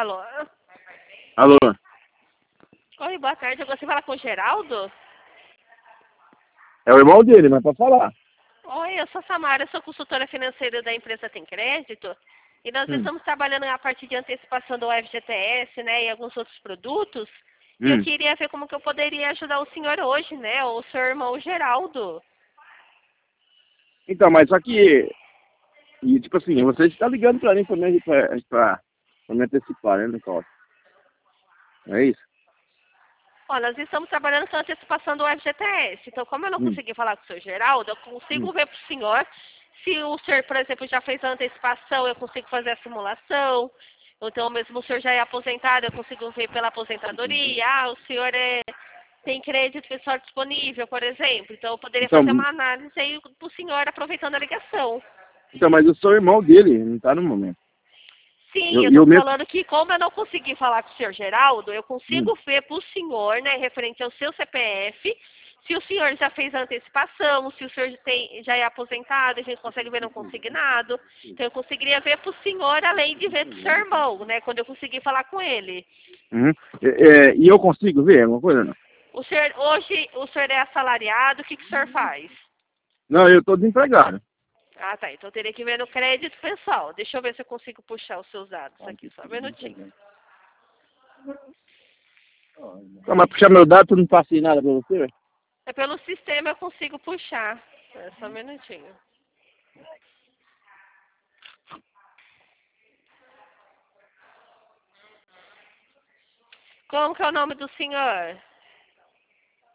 Alô? Alô? Oi, boa tarde. Você fala com o Geraldo? É o irmão dele, mas pode falar. Oi, eu sou Samara, eu sou consultora financeira da empresa Tem Crédito. E nós estamos trabalhando na parte de antecipação do FGTS, né, e alguns outros produtos. E eu queria ver como que eu poderia ajudar o senhor hoje, né, ou o seu irmão Geraldo. Então, mas só que... E, tipo assim, você está ligando pra mim pra me antecipar, né, Nicole? Não é isso? Ó, nós estamos trabalhando com a antecipação do FGTS. Então, como eu não consegui falar com o senhor Geraldo, eu consigo ver para o senhor se o senhor, por exemplo, já fez a antecipação, eu consigo fazer a simulação. Ou então, mesmo o senhor já é aposentado, eu consigo ver pela aposentadoria. Ah, o senhor tem crédito pessoal disponível, por exemplo. Então, eu poderia fazer uma análise aí para o senhor, aproveitando a ligação. Então, mas eu sou irmão dele, não tá no momento. Sim, eu estou falando que como eu não consegui falar com o senhor Geraldo, eu consigo ver para o senhor, né, referente ao seu CPF, se o senhor já fez a antecipação, se o senhor já é aposentado, a gente consegue ver no consignado. Então eu conseguiria ver para o senhor, além de ver do seu irmão, né, quando eu conseguir falar com ele. E eu consigo ver alguma coisa, não? O senhor, hoje o senhor é assalariado, o que o senhor faz? Não, eu estou desempregado. Ah, tá. Então eu teria que ver no crédito pessoal. Deixa eu ver se eu consigo puxar os seus dados aqui, só um minutinho. Não, mas puxar meu dado, tu não passei nada pra você, velho? É pelo sistema eu consigo puxar. É só um minutinho. Como que é o nome do senhor?